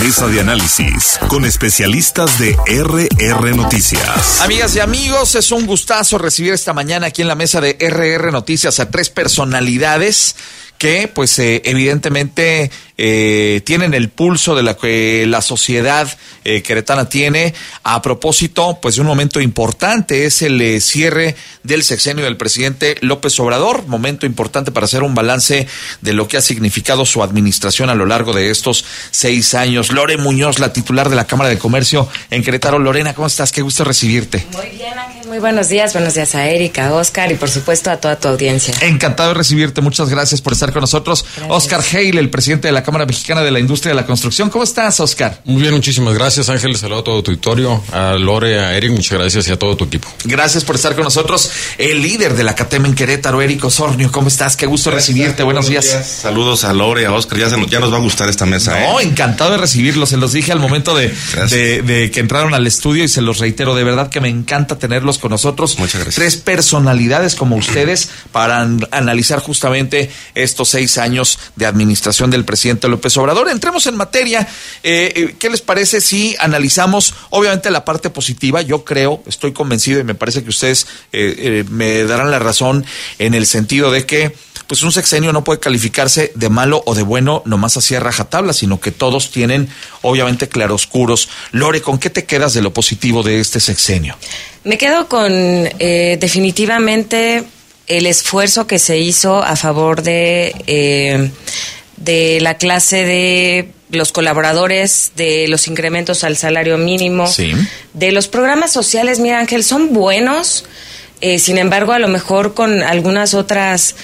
Mesa de análisis con especialistas de RR Noticias. Amigas y amigos, es un gustazo recibir esta mañana aquí en la mesa de RR Noticias a tres personalidades que pues evidentemente tienen el pulso de la que la sociedad queretana tiene a propósito pues de un momento importante. Es el cierre del sexenio del presidente López Obrador, momento importante para hacer un balance de lo que ha significado su administración a lo largo de estos 6 años. Lore Muñoz, la titular de la Cámara de Comercio en Querétaro. Lorena, ¿cómo estás? Qué gusto recibirte. Muy bien, Ángel, muy buenos días a Erika, a Oscar y por supuesto a toda tu audiencia. Encantado de recibirte, muchas gracias por estar con nosotros. Gracias. Oscar Hale, el presidente de la Cámara Mexicana de la Industria de la Construcción. ¿Cómo estás, Oscar? Muy bien, muchísimas gracias, Ángel. Saludo a todo tu auditorio, a Lore, a Eric, muchas gracias y a todo tu equipo. Gracias por estar con nosotros. El líder de la CATEM en Querétaro, Eric Osornio. ¿Cómo estás? Qué gusto recibirte. Buenos días. Saludos a Lore, a Oscar. Ya nos va a gustar esta mesa. No, encantado de recibirlos. Se los dije al momento de que entraron al estudio y se los reitero. De verdad que me encanta tenerlos con nosotros. Muchas gracias. Tres personalidades como ustedes para analizar justamente estos 6 años de administración del presidente López Obrador. Entremos en materia. ¿Qué les parece si analizamos obviamente la parte positiva? Yo creo, estoy convencido y me parece que ustedes me darán la razón en el sentido de que pues un sexenio no puede calificarse de malo o de bueno nomás así a rajatabla, sino que todos tienen obviamente claroscuros. Lore, ¿con qué te quedas de lo positivo de este sexenio? Me quedo con definitivamente el esfuerzo que se hizo a favor de la clase de los colaboradores, de los incrementos al salario mínimo, sí, de los programas sociales. Mira, Ángel, son buenos, sin embargo, a lo mejor con algunas otras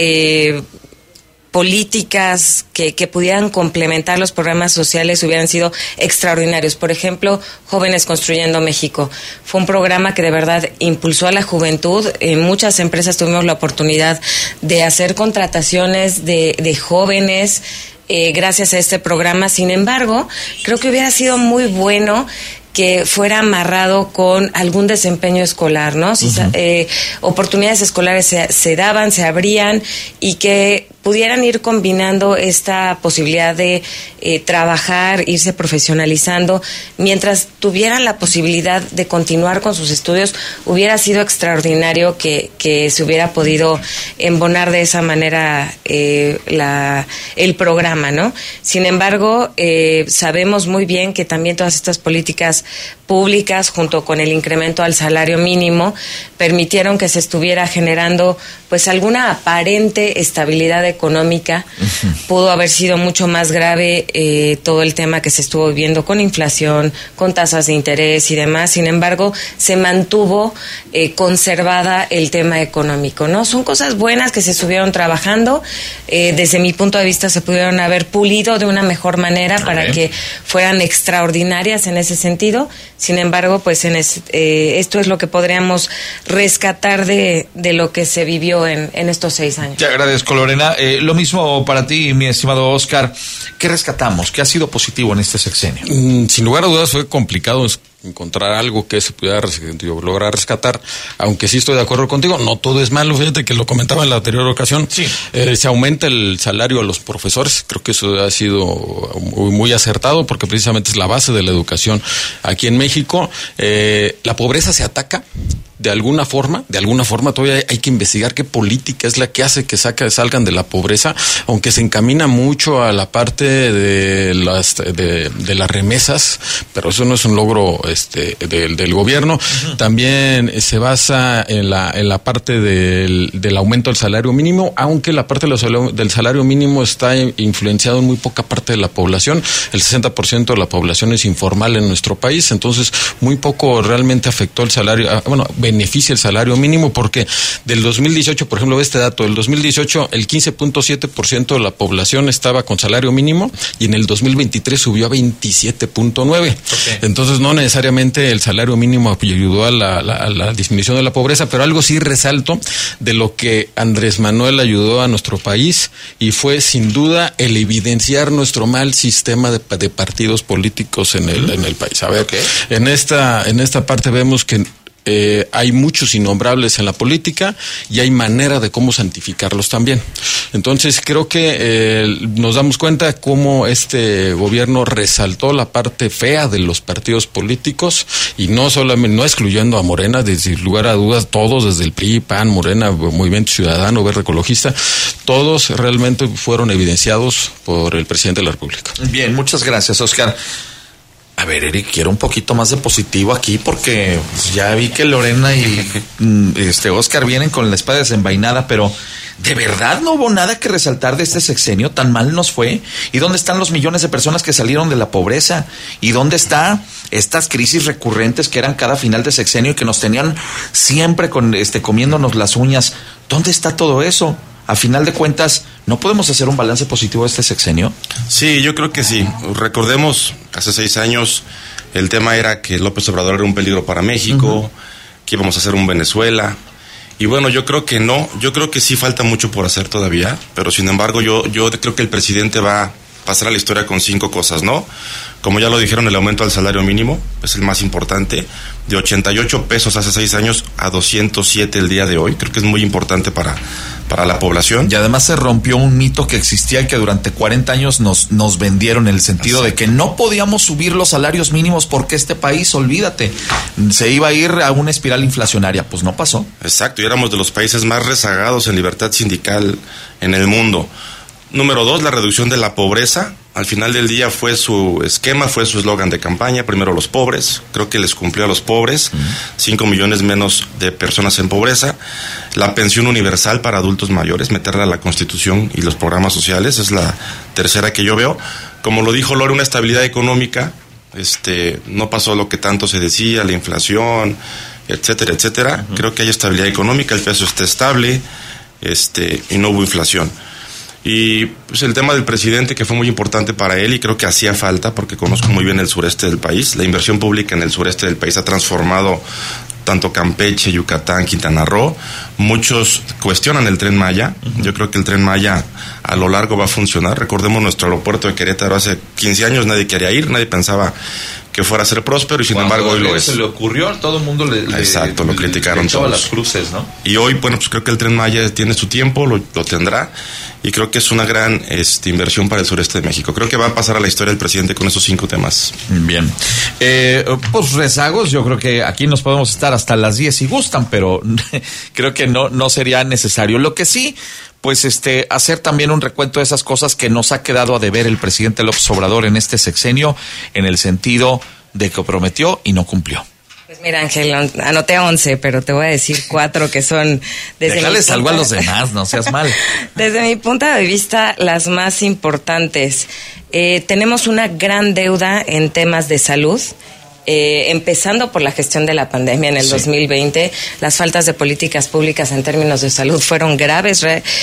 políticas que pudieran complementar los programas sociales hubieran sido extraordinarios. Por ejemplo, Jóvenes Construyendo México. Fue un programa que de verdad impulsó a la juventud. En muchas empresas tuvimos la oportunidad de hacer contrataciones de jóvenes gracias a este programa. Sin embargo, creo que hubiera sido muy bueno que fuera amarrado con algún desempeño escolar, ¿no? Si oportunidades escolares se daban, se abrían y que pudieran ir combinando esta posibilidad de trabajar, irse profesionalizando, mientras tuvieran la posibilidad de continuar con sus estudios. Hubiera sido extraordinario que se hubiera podido embonar de esa manera el programa, ¿no? Sin embargo, sabemos muy bien que también todas estas políticas públicas, junto con el incremento al salario mínimo, permitieron que se estuviera generando pues alguna aparente estabilidad económica. Pudo haber sido mucho más grave todo el tema que se estuvo viviendo con inflación, con tasas de interés y demás. Sin embargo, se mantuvo conservada el tema económico, ¿no? Son cosas buenas que se estuvieron trabajando. Desde mi punto de vista, se pudieron haber pulido de una mejor manera para que fueran extraordinarias en ese sentido. Sin embargo, pues esto es lo que podríamos rescatar de lo que se vivió en estos 6 años. Te agradezco, Lorena. Lo mismo para ti, mi estimado Oscar. ¿Qué rescatamos? ¿Qué ha sido positivo en este sexenio? Sin lugar a dudas fue complicado encontrar algo que se pudiera lograr rescatar, aunque sí estoy de acuerdo contigo, no todo es malo. Fíjate que lo comentaba en la anterior ocasión. Sí. Se aumenta el salario a los profesores, creo que eso ha sido muy acertado, porque precisamente es la base de la educación aquí en México. La pobreza se ataca de alguna forma todavía hay que investigar qué política es la que hace que salgan de la pobreza, aunque se encamina mucho a la parte de las remesas, pero eso no es un logro del gobierno. También se basa en la parte del aumento del salario mínimo, aunque la parte del salario mínimo está influenciado en muy poca parte de la población. El 60% de la población es informal en nuestro país, entonces muy poco realmente afectó el salario, beneficia el salario mínimo, porque del 2018, por ejemplo, ve este dato, del 2018 el 15.7% de la población estaba con salario mínimo y en el 2023 subió a 27.9%. Okay. Entonces no necesariamente el salario mínimo ayudó a la disminución de la pobreza, pero algo sí resalto de lo que Andrés Manuel ayudó a nuestro país, y fue sin duda el evidenciar nuestro mal sistema de partidos políticos en el país. A ver, okay, en esta parte vemos que hay muchos innombrables en la política y hay manera de cómo santificarlos también. Entonces creo que nos damos cuenta cómo este gobierno resaltó la parte fea de los partidos políticos y no solamente, no excluyendo a Morena, sin lugar a dudas, todos desde el PRI, PAN, Morena, Movimiento Ciudadano, Verde Ecologista, todos realmente fueron evidenciados por el presidente de la República. Bien, muchas gracias, Oscar. A ver, Eric, quiero un poquito más de positivo aquí porque pues, ya vi que Lorena y Oscar vienen con la espada desenvainada, pero ¿de verdad no hubo nada que resaltar de este sexenio? ¿Tan mal nos fue? ¿Y dónde están los millones de personas que salieron de la pobreza? ¿Y dónde están estas crisis recurrentes que eran cada final de sexenio y que nos tenían siempre comiéndonos las uñas? ¿Dónde está todo eso? A final de cuentas, ¿no podemos hacer un balance positivo de este sexenio? Sí, yo creo que sí. Recordemos, hace 6 años el tema era que López Obrador era un peligro para México, que íbamos a hacer un Venezuela. Y bueno, yo creo que no, yo creo que sí falta mucho por hacer todavía, pero sin embargo yo creo que el presidente va a pasar a la historia con 5 cosas, ¿no? Como ya lo dijeron, el aumento al salario mínimo es el más importante, de 88 pesos hace 6 años a 207 el día de hoy. Creo que es muy importante para la población. Y además se rompió un mito que existía y que durante 40 años nos vendieron, en el sentido de que no podíamos subir los salarios mínimos porque este país, olvídate, se iba a ir a una espiral inflacionaria. Pues no pasó. Exacto, y éramos de los países más rezagados en libertad sindical en el mundo. Número 2, la reducción de la pobreza. Al final del día fue su esquema, fue su eslogan de campaña. Primero los pobres, creo que les cumplió a los pobres. 5 millones menos de personas en pobreza. La pensión universal para adultos mayores, meterla a la Constitución y los programas sociales, es la tercera que yo veo. Como lo dijo Lore, una estabilidad económica. No pasó lo que tanto se decía, la inflación, etcétera, etcétera. Creo que hay estabilidad económica, el peso está estable, y no hubo inflación. Y pues el tema del presidente, que fue muy importante para él y creo que hacía falta porque conozco muy bien el sureste del país. La inversión pública en el sureste del país ha transformado tanto Campeche, Yucatán, Quintana Roo. Muchos cuestionan el Tren Maya. Yo creo que el Tren Maya a lo largo va a funcionar. Recordemos nuestro aeropuerto de Querétaro, hace 15 años nadie quería ir, nadie pensaba que fuera a ser próspero y sin embargo hoy lo es. Se le ocurrió, todo el mundo le criticaron le todos. Las cruces, ¿no? Y hoy, bueno, pues creo que el Tren Maya tiene su tiempo, lo tendrá, y creo que es una gran inversión para el sureste de México. Creo que va a pasar a la historia del presidente con esos 5 temas. Bien. Pues rezagos, yo creo que aquí nos podemos estar hasta las 10 si gustan, pero creo que no sería necesario. Lo que sí, pues hacer también un recuento de esas cosas que nos ha quedado a deber el presidente López Obrador en este sexenio, en el sentido de que prometió y no cumplió. Pues mira, Ángel, anoté 11, pero te voy a decir 4 que son... Déjales algo a los demás, no seas mal. Desde mi punto de vista, las más importantes. Tenemos una gran deuda en temas de salud. Empezando por la gestión de la pandemia en el 2020, las faltas de políticas públicas en términos de salud fueron graves.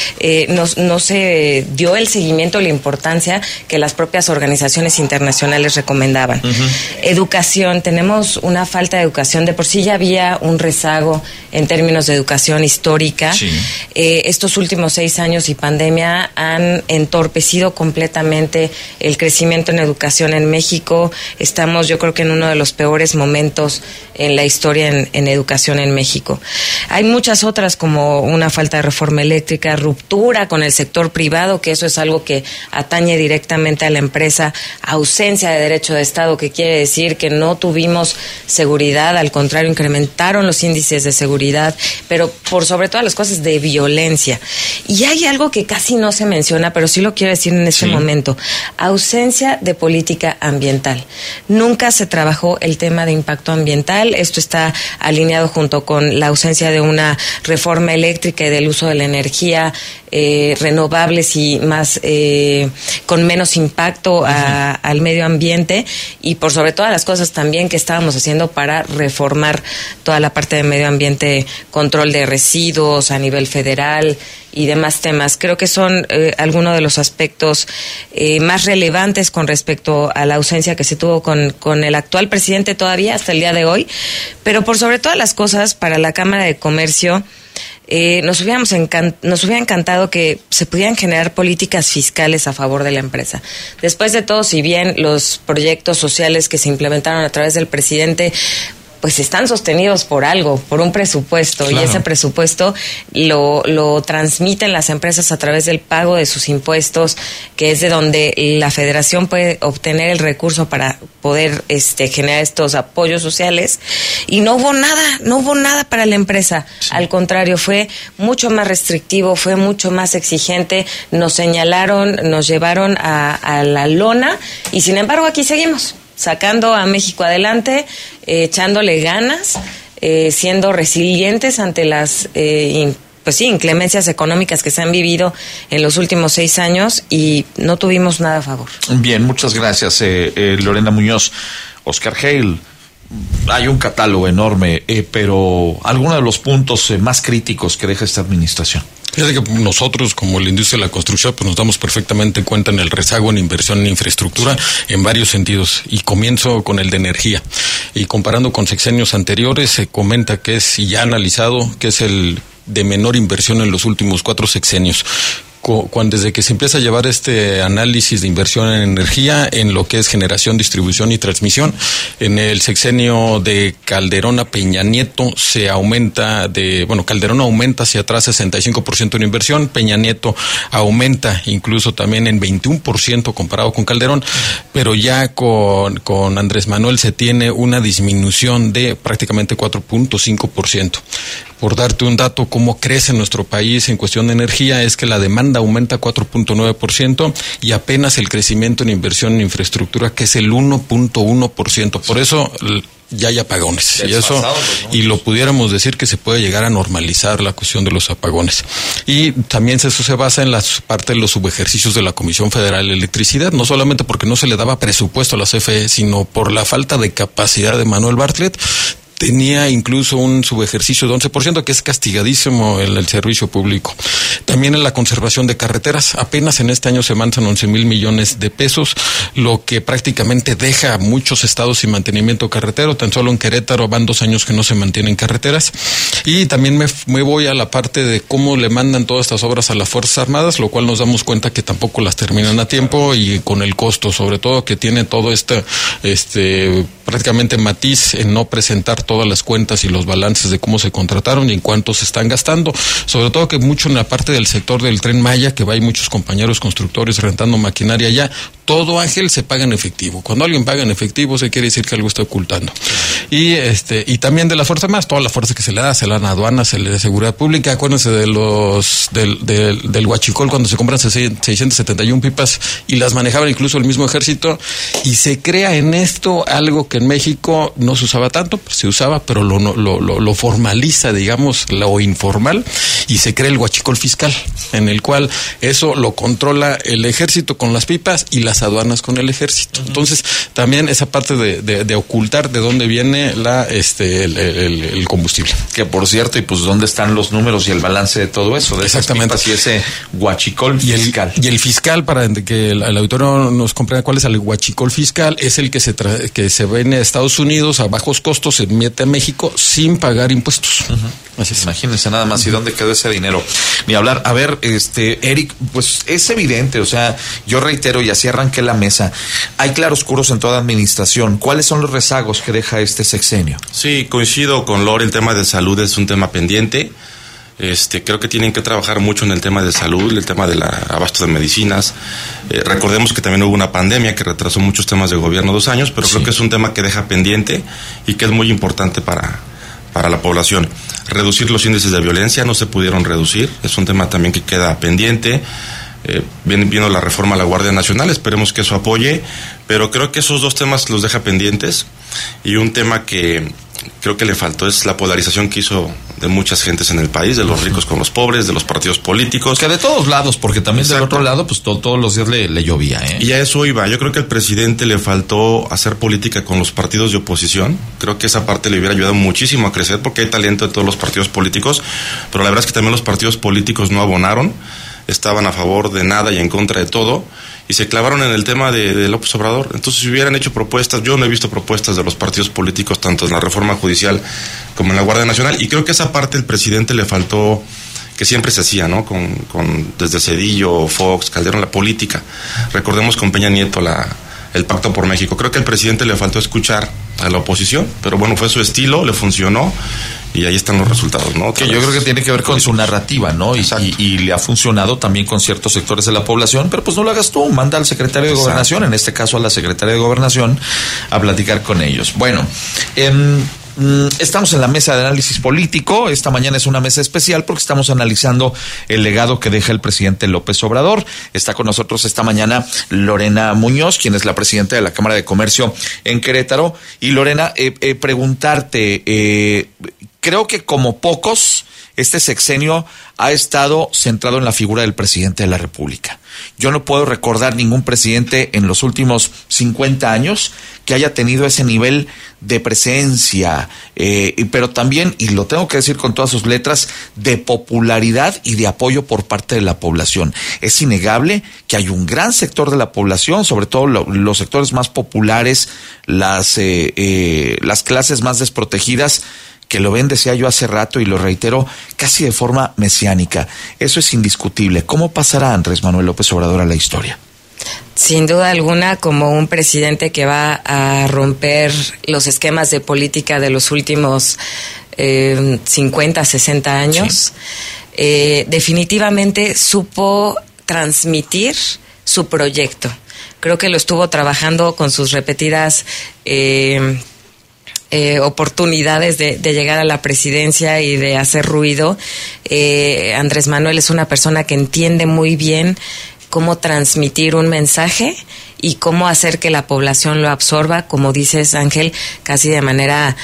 No se dio el seguimiento, la importancia que las propias organizaciones internacionales recomendaban. Educación, tenemos una falta de educación. De por sí ya había un rezago en términos de educación histórica. Estos últimos 6 años y pandemia han entorpecido completamente el crecimiento en educación en México. Estamos, yo creo que en uno de los peores momentos en la historia en educación en México. Hay muchas otras, como una falta de reforma eléctrica, ruptura con el sector privado, que eso es algo que atañe directamente a la empresa, ausencia de derecho de Estado, que quiere decir que no tuvimos seguridad, al contrario, incrementaron los índices de seguridad, pero por sobre todas las cosas de violencia. Y hay algo que casi no se menciona, pero sí lo quiero decir en este momento: ausencia de política ambiental. Nunca se trabajó el tema de impacto ambiental. Esto está alineado junto con la ausencia de una reforma eléctrica y del uso de la energía renovables y más con menos impacto al medio ambiente, y por sobre todas las cosas también que estábamos haciendo para reformar toda la parte de medio ambiente, control de residuos a nivel federal y demás temas. Creo que son algunos de los aspectos más relevantes con respecto a la ausencia que se tuvo con el actual presidente todavía hasta el día de hoy. Pero por sobre todas las cosas, para la Cámara de Comercio, nos hubiera encantado que se pudieran generar políticas fiscales a favor de la empresa. Después de todo, si bien los proyectos sociales que se implementaron a través del presidente pues están sostenidos por algo, por un presupuesto, claro. Y ese presupuesto lo transmiten las empresas a través del pago de sus impuestos, que es de donde la federación puede obtener el recurso para poder generar estos apoyos sociales, y no hubo nada para la empresa. Sí. Al contrario, fue mucho más restrictivo, fue mucho más exigente, nos señalaron, nos llevaron a la lona, y sin embargo aquí seguimos sacando a México adelante, echándole ganas, siendo resilientes ante las inclemencias económicas que se han vivido en los últimos 6 años, y no tuvimos nada a favor. Bien, muchas gracias, Lorena Muñoz. Oscar Hale, hay un catálogo enorme, pero algunos de los puntos más críticos que deja esta administración. Fíjate que nosotros, como la industria de la construcción, pues nos damos perfectamente cuenta en el rezago en inversión en infraestructura en varios sentidos, y comienzo con el de energía. Y comparando con sexenios anteriores, se comenta que es, y ya analizado, que es el de menor inversión en los últimos 4 sexenios. Desde que se empieza a llevar este análisis de inversión en energía en lo que es generación, distribución y transmisión, en el sexenio de Calderón a Peña Nieto Calderón aumenta hacia atrás 65% en inversión, Peña Nieto aumenta incluso también en 21% comparado con Calderón, pero ya con Andrés Manuel se tiene una disminución de prácticamente 4.5%. Por darte un dato, cómo crece nuestro país en cuestión de energía, es que la demanda aumenta 4.9% y apenas el crecimiento en inversión en infraestructura, que es el 1.1%. Por eso ya hay apagones, y lo pudiéramos decir que se puede llegar a normalizar la cuestión de los apagones. Y también eso se basa en la parte de los subejercicios de la Comisión Federal de Electricidad, no solamente porque no se le daba presupuesto a la CFE, sino por la falta de capacidad de Manuel Bartlett. Tenía incluso un subejercicio de 11%, que es castigadísimo en el servicio público. También en la conservación de carreteras, apenas en este año se mandan 11,000 millones de pesos, lo que prácticamente deja a muchos estados sin mantenimiento carretero. Tan solo en Querétaro van 2 años que no se mantienen carreteras. Y también me voy a la parte de cómo le mandan todas estas obras a las Fuerzas Armadas, lo cual nos damos cuenta que tampoco las terminan a tiempo, y con el costo, sobre todo, que tiene todo prácticamente matiz en no presentar todas las cuentas y los balances de cómo se contrataron y en cuánto se están gastando. Sobre todo que mucho en la parte del sector del Tren Maya, que hay muchos compañeros constructores rentando maquinaria allá. Todo, Ángel, se paga en efectivo. Cuando alguien paga en efectivo, se quiere decir que algo está ocultando. Y también de la fuerza más, toda la fuerza que se le da a aduanas, se le da seguridad pública. Acuérdense de del Huachicol, cuando se compran 671 pipas y las manejaban incluso el mismo ejército, y se crea en esto algo que en México no se usaba tanto, pues se usaba, pero lo formaliza, digamos, lo informal, y se crea el Huachicol fiscal, en el cual eso lo controla el ejército con las pipas y las aduanas con el ejército. Entonces, también esa parte de ocultar de dónde viene el combustible. Que por cierto, y pues dónde están los números y el balance de todo eso, de exactamente, esas pipas y ese Huachicol fiscal. Y el fiscal, para que el auditorio nos comprenda cuál es el Huachicol fiscal, es el que se vende a Estados Unidos a bajos costos, se mete a México sin pagar impuestos. Así es. Imagínense nada más, ¿y dónde quedó ese dinero? Ni hablar. A ver, Eric, pues es evidente, o sea, yo reitero, y así arranqué la mesa, hay claroscuros en toda administración. ¿Cuáles son los rezagos que deja este sexenio? Sí, coincido con Lore, el tema de salud es un tema pendiente. Creo que tienen que trabajar mucho en el tema de salud, el tema del abasto de medicinas. Recordemos que también hubo una pandemia que retrasó muchos temas de gobierno 2 años, pero sí, creo que es un tema que deja pendiente y que es muy importante para la población. Reducir los índices de violencia, no se pudieron reducir, es un tema también que queda pendiente. Viene la reforma a la Guardia Nacional, esperemos que eso apoye, pero creo que esos 2 temas los deja pendientes. Y un tema que creo que le faltó es la polarización que hizo de muchas gentes en el país, de los ricos con los pobres, de los partidos políticos. Que de todos lados, porque también exacto, del otro lado, pues todos los días le llovía, ¿eh? Y a eso iba. Yo creo que al presidente le faltó hacer política con los partidos de oposición. Creo que esa parte le hubiera ayudado muchísimo a crecer, porque hay talento en todos los partidos políticos, pero la verdad es que también los partidos políticos no abonaron, estaban a favor de nada y en contra de todo, y se clavaron en el tema de López Obrador. Entonces, si hubieran hecho propuestas, yo no he visto propuestas de los partidos políticos, tanto en la reforma judicial como en la Guardia Nacional, y creo que esa parte el presidente le faltó, que siempre se hacía, ¿no? Desde Cedillo, Fox, Calderón, la política. Recordemos con Peña Nieto el Pacto por México. Creo que al presidente le faltó escuchar a la oposición, pero bueno, fue su estilo, le funcionó y ahí están los resultados, ¿no? Que yo creo que tiene que ver con su narrativa, ¿no? Y le ha funcionado también con ciertos sectores de la población, pero pues no lo hagas tú, manda al secretario de Gobernación, en este caso a la secretaria de Gobernación, a platicar con ellos. Bueno, estamos en la mesa de análisis político. Esta mañana es una mesa especial porque estamos analizando el legado que deja el presidente López Obrador. Está con nosotros esta mañana Lorena Muñoz, quien es la presidenta de la Cámara de Comercio en Querétaro. Y Lorena, preguntarte, creo que como pocos, este sexenio ha estado centrado en la figura del presidente de la República. Yo no puedo recordar ningún presidente en los últimos 50 años que haya tenido ese nivel de presencia, pero también, y lo tengo que decir con todas sus letras, de popularidad y de apoyo por parte de la población. Es innegable que hay un gran sector de la población, sobre todo los sectores más populares, las clases más desprotegidas, que lo ven, decía yo hace rato y lo reitero, casi de forma mesiánica. Eso es indiscutible. ¿Cómo pasará Andrés Manuel López Obrador a la historia? Sin duda alguna, como un presidente que va a romper los esquemas de política de los últimos 50, 60 años, sí. Definitivamente supo transmitir su proyecto. Creo que lo estuvo trabajando con sus repetidas oportunidades de llegar a la presidencia y de hacer ruido. Andrés Manuel es una persona que entiende muy bien cómo transmitir un mensaje y cómo hacer que la población lo absorba, como dices, Ángel, casi de manera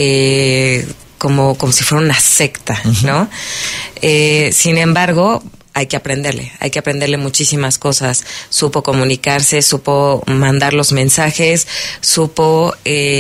como si fuera una secta, ¿no? Sin embargo, hay que aprenderle muchísimas cosas. Supo comunicarse, supo mandar los mensajes, supo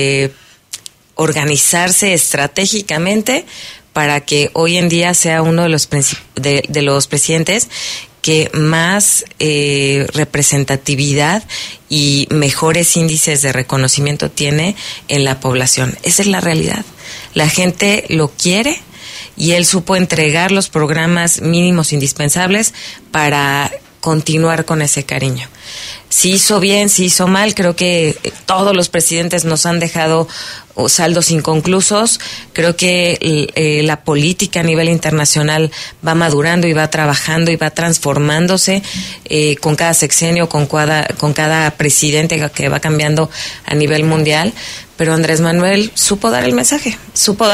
organizarse estratégicamente para que hoy en día sea uno de los de los presidentes que más representatividad y mejores índices de reconocimiento tiene en la población. Esa es la realidad. La gente lo quiere y él supo entregar los programas mínimos indispensables para continuar con ese cariño. Si hizo bien, si hizo mal, creo que todos los presidentes nos han dejado saldos inconclusos. Creo que la política a nivel internacional va madurando y va trabajando y va transformándose con cada sexenio, con cada presidente que va cambiando a nivel mundial. Pero Andrés Manuel supo dar el mensaje, supo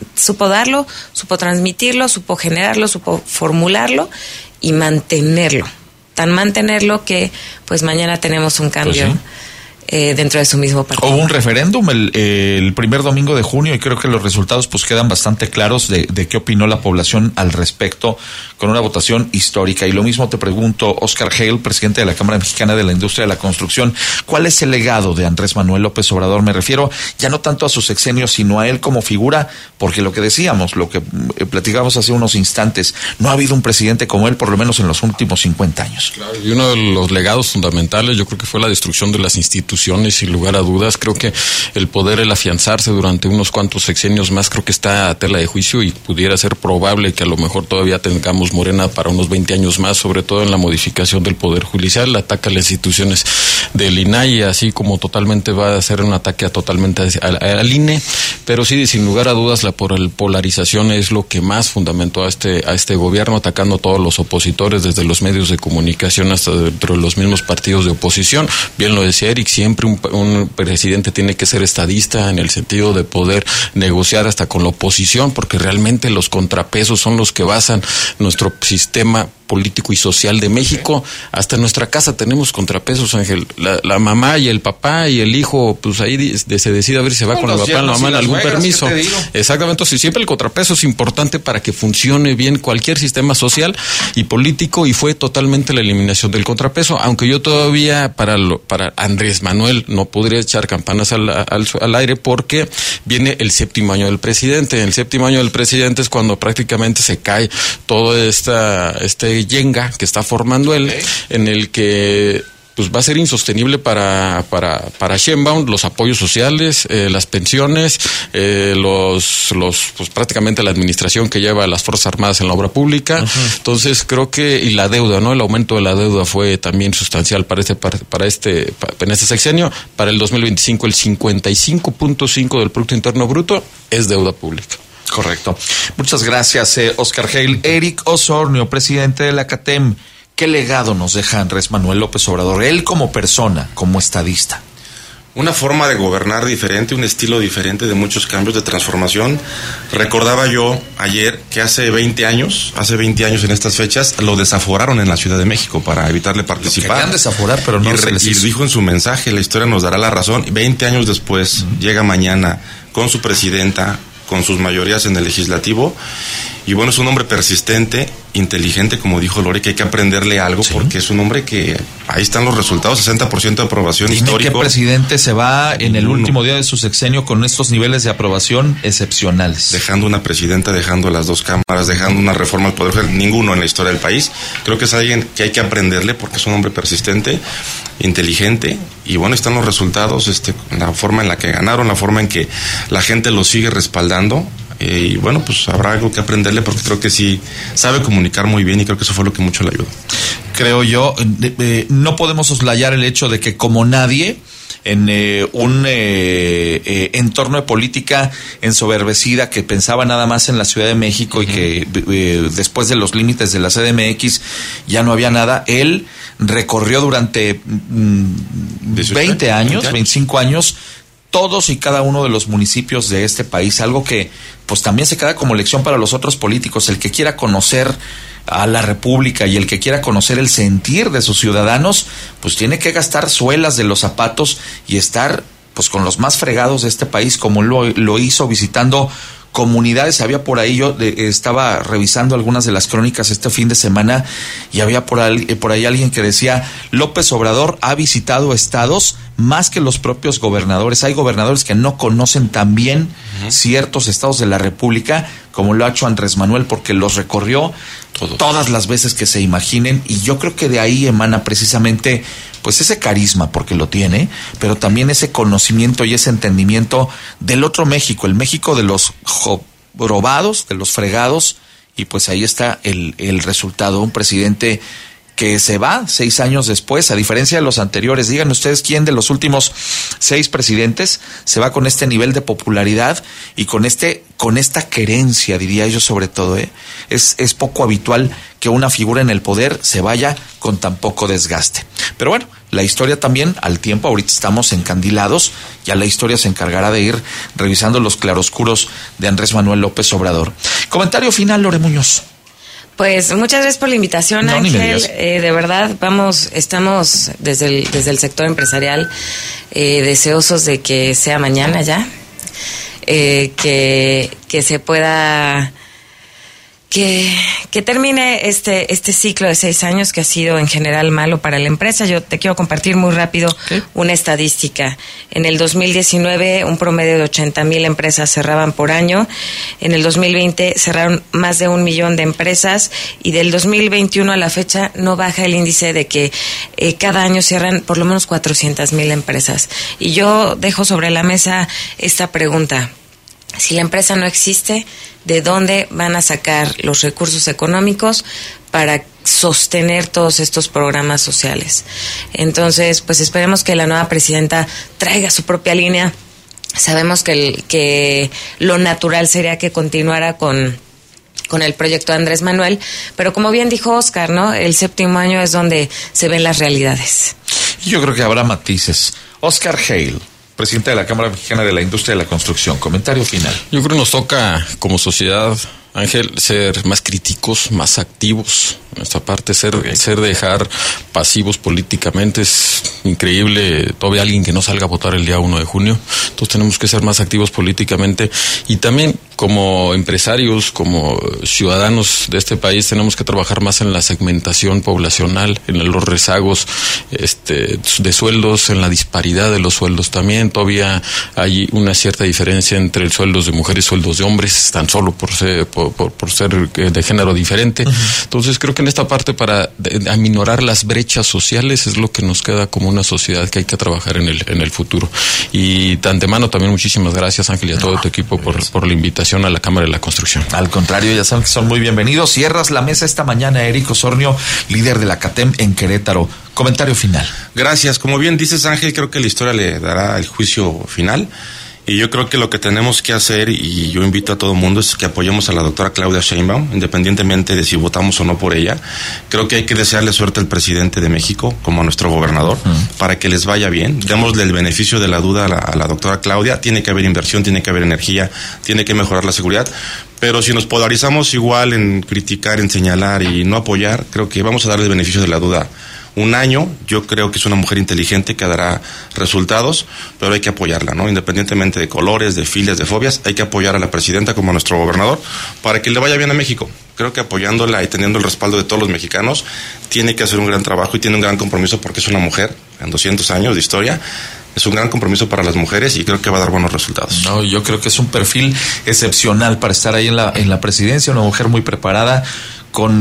supo transmitirlo, supo generarlo, supo formularlo y mantenerlo. Tan mantenerlo que pues mañana tenemos un cambio. Pues sí. Dentro de su mismo partido. Hubo un referéndum el primer domingo de junio y creo que los resultados pues quedan bastante claros de qué opinó la población al respecto, con una votación histórica. Y lo mismo te pregunto, Oscar Hale, presidente de la Cámara Mexicana de la Industria de la Construcción, ¿cuál es el legado de Andrés Manuel López Obrador? Me refiero ya no tanto a su sexenio, sino a él como figura, porque lo que decíamos, lo que platicábamos hace unos instantes, no ha habido un presidente como él, por lo menos en los últimos 50 años. Claro, y uno de los legados fundamentales, yo creo que fue la destrucción de las instituciones, sin lugar a dudas. Creo que el afianzarse durante unos cuantos sexenios más, creo que está a tela de juicio y pudiera ser probable que a lo mejor todavía tengamos Morena para unos 20 años más, sobre todo en la modificación del Poder Judicial, ataca a las instituciones del INAI, así como totalmente va a ser un ataque totalmente al INE, pero sí, sin lugar a dudas, la polarización es lo que más fundamentó a este gobierno, atacando a todos los opositores, desde los medios de comunicación hasta dentro de los mismos partidos de oposición. Bien lo decía Eric, siempre un presidente tiene que ser estadista en el sentido de poder negociar hasta con la oposición, porque realmente los contrapesos son los que basan nuestro sistema político y social de México. Hasta en nuestra casa tenemos contrapesos, Ángel. La mamá y el papá y el hijo, pues ahí se decide a ver si se va con el papá, la mamá en algún permiso. Exactamente. Entonces, siempre el contrapeso es importante para que funcione bien cualquier sistema social y político, y fue totalmente la eliminación del contrapeso, aunque yo todavía para Andrés Manuel no podría echar campanas al aire, porque viene el 7º año del presidente. El 7º año del presidente es cuando prácticamente se cae todo este yenga que está formando él, en el que pues va a ser insostenible para Sheinbaum los apoyos sociales, las pensiones, pues prácticamente la administración que lleva a las Fuerzas Armadas en la obra pública. Entonces creo que, y la deuda, ¿no? El aumento de la deuda fue también sustancial en este sexenio. Para el 2025 el 55.5 del Producto Interno Bruto es deuda pública. Correcto. Muchas gracias, Oscar Hale. Eric Osornio, presidente de la CATEM. ¿Qué legado nos deja Andrés Manuel López Obrador? Él como persona, como estadista. Una forma de gobernar diferente, un estilo diferente de muchos cambios de transformación. Recordaba yo ayer que hace 20 años en estas fechas, lo desaforaron en la Ciudad de México para evitarle participar. Lo querían desaforar, pero no se les hizo. Y dijo en su mensaje, la historia nos dará la razón. 20 años después, llega mañana con su presidenta, con sus mayorías en el legislativo, y bueno, es un hombre persistente, inteligente, como dijo Lore, que hay que aprenderle algo, porque es un hombre que ahí están los resultados, 60% de aprobación histórico. ¿Qué presidente se va en el último día de su sexenio con estos niveles de aprobación excepcionales? Dejando una presidenta, dejando las dos cámaras, dejando una reforma al Poder Judicial, ninguno en la historia del país. Creo que es alguien que hay que aprenderle porque es un hombre persistente, inteligente, y bueno, están los resultados, la forma en la que ganaron, la forma en que la gente lo sigue respaldando. Y bueno, pues habrá algo que aprenderle porque creo que sí sabe comunicar muy bien y creo que eso fue lo que mucho le ayudó. Creo yo, no podemos soslayar el hecho de que como nadie en un entorno de política ensoberbecida que pensaba nada más en la Ciudad de México y que después de los límites de la CDMX ya no había nada, él recorrió durante 20 años, 25 años, todos y cada uno de los municipios de este país, algo que pues también se queda como lección para los otros políticos. El que quiera conocer a la República y el que quiera conocer el sentir de sus ciudadanos, pues tiene que gastar suelas de los zapatos y estar pues con los más fregados de este país, como lo hizo visitando comunidades. Había por ahí, yo estaba revisando algunas de las crónicas este fin de semana y había por ahí alguien que decía: López Obrador ha visitado estados más que los propios gobernadores. Hay gobernadores que no conocen tan bien ciertos estados de la República como lo ha hecho Andrés Manuel, porque los recorrió todas las veces que se imaginen, y yo creo que de ahí emana precisamente pues ese carisma, porque lo tiene, pero también ese conocimiento y ese entendimiento del otro México, el México de los robados, de los fregados, y pues ahí está el resultado, un presidente que se va 6 años después, a diferencia de los anteriores. Díganme ustedes quién de los últimos 6 presidentes se va con este nivel de popularidad y con esta querencia, diría yo, sobre todo. Es poco habitual que una figura en el poder se vaya con tan poco desgaste. Pero bueno, la historia también, al tiempo, ahorita estamos encandilados, ya la historia se encargará de ir revisando los claroscuros de Andrés Manuel López Obrador. Comentario final, Lore Muñoz. Pues muchas gracias por la invitación, Ángel. De verdad, estamos desde el sector empresarial deseosos de que sea mañana ya, que se pueda, que termine este ciclo de 6 años que ha sido en general malo para la empresa. Yo te quiero compartir muy rápido una estadística. En el 2019 un promedio de 80,000 empresas cerraban por año. En el 2020 cerraron más de 1 millón de empresas, y del 2021 a la fecha no baja el índice de que cada año cierran por lo menos 400,000 empresas. Y yo dejo sobre la mesa esta pregunta: si la empresa no existe, ¿de dónde van a sacar los recursos económicos para sostener todos estos programas sociales? Entonces, pues esperemos que la nueva presidenta traiga su propia línea. Sabemos que lo natural sería que continuara con el proyecto de Andrés Manuel, pero como bien dijo Oscar, ¿no? El 7º año es donde se ven las realidades. Yo creo que habrá matices. Oscar Hale, presidente de la Cámara Mexicana de la Industria de la Construcción. Comentario final. Yo creo que nos toca como sociedad, Ángel, ser más críticos, más activos. Nuestra parte, dejar pasivos políticamente. Es increíble todavía alguien que no salga a votar el día 1 de junio. Entonces tenemos que ser más activos políticamente, y también como empresarios, como ciudadanos de este país, tenemos que trabajar más en la segmentación poblacional, en los rezagos de sueldos, en la disparidad de los sueldos también. Todavía hay una cierta diferencia entre sueldos de mujeres y sueldos de hombres, tan solo por por ser de género diferente. Entonces creo que en esta parte para aminorar las brechas sociales es lo que nos queda como una sociedad que hay que trabajar en el futuro. Y de antemano también muchísimas gracias, Ángel, y a todo tu equipo por la invitación a la Cámara de la Construcción. Al contrario, ya saben que son muy bienvenidos. Cierras la mesa esta mañana, Eric Osornio, líder de la CATEM en Querétaro. Comentario final. Gracias. Como bien dices, Ángel, creo que la historia le dará el juicio final. Y yo creo que lo que tenemos que hacer, y yo invito a todo el mundo, es que apoyemos a la doctora Claudia Sheinbaum, independientemente de si votamos o no por ella. Creo que hay que desearle suerte al presidente de México, como a nuestro gobernador, para que les vaya bien. Démosle el beneficio de la duda a la doctora Claudia. Tiene que haber inversión, tiene que haber energía, tiene que mejorar la seguridad. Pero si nos polarizamos igual en criticar, en señalar y no apoyar, creo que vamos a darle el beneficio de la duda un año. Yo creo que es una mujer inteligente que dará resultados, pero hay que apoyarla, ¿no? Independientemente de colores, de filias, de fobias, hay que apoyar a la presidenta como a nuestro gobernador para que le vaya bien a México. Creo que apoyándola y teniendo el respaldo de todos los mexicanos, tiene que hacer un gran trabajo y tiene un gran compromiso porque es una mujer en 200 años de historia. Es un gran compromiso para las mujeres y creo que va a dar buenos resultados. No, yo creo que es un perfil excepcional para estar ahí en la presidencia, una mujer muy preparada, con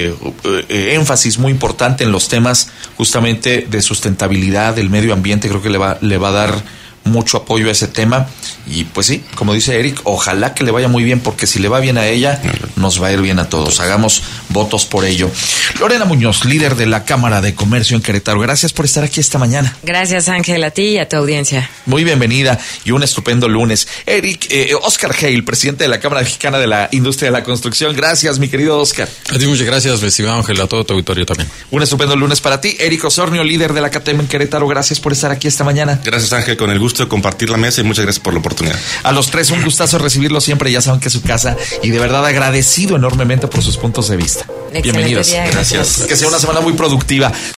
énfasis muy importante en los temas justamente de sustentabilidad, del medio ambiente. Creo que le va a dar mucho apoyo a ese tema. Y pues sí, como dice Eric, ojalá que le vaya muy bien, porque si le va bien a ella, nos va a ir bien a todos. Hagamos votos por ello. Lorena Muñoz, líder de la Cámara de Comercio en Querétaro, gracias por estar aquí esta mañana. Gracias, Ángel, a ti y a tu audiencia. Muy bienvenida y un estupendo lunes. Eric, Oscar Hale, presidente de la Cámara Mexicana de la Industria de la Construcción. Gracias, mi querido Oscar. A ti muchas gracias, estimado Ángel, a todo tu auditorio también. Un estupendo lunes para ti. Eric Osornio, líder de la CATEM en Querétaro, gracias por estar aquí esta mañana. Gracias, Ángel, con el gusto de compartir la mesa y muchas gracias por la oportunidad. A los tres, un gustazo recibirlos siempre, ya saben que es su casa, y de verdad agradecido enormemente por sus puntos de vista. Excelente Bienvenidos. día, gracias. Que sea una semana muy productiva.